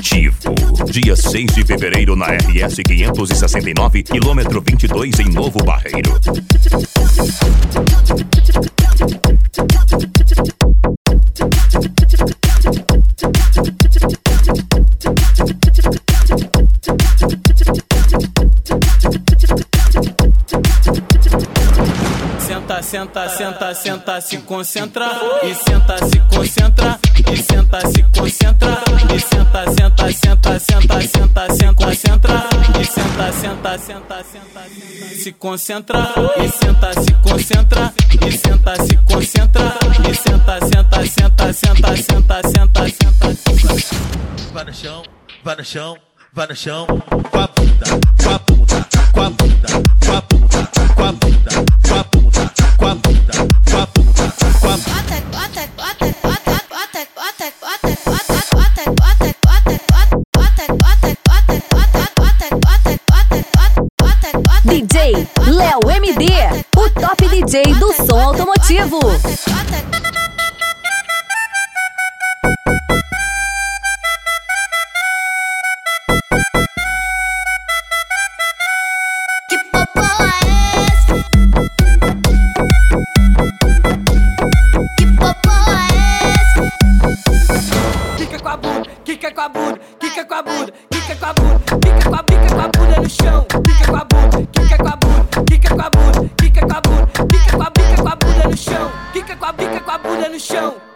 Motivo. Dia 6 de fevereiro na RS 569, quilômetro 22 em Novo Barreiro. Senta, senta, senta, senta, se concentra. E senta, se concentra. E senta, se concentra. E senta, senta, senta, senta, senta, se concentra. E senta, senta, senta, senta, se concentra. E senta, se concentra. E senta, se concentra. E senta, senta, senta, senta, senta, senta, senta. Vai no chão, vai no chão, vai no chão. Com a bunda, com a bunda, com a bunda, com a bunda, com a bunda, com a bunda, com a bunda, com a bunda, com a bunda. DJ Léo MD, o top DJ do som automotivo. Quica com a bunda, quica com a bunda, quica com a bunda, quica com a bunda no chão. Quica com a bunda, quica com a bunda, quica com a bunda, quica com a bunda, quica com a bunda no chão. Quica com a bunda no chão.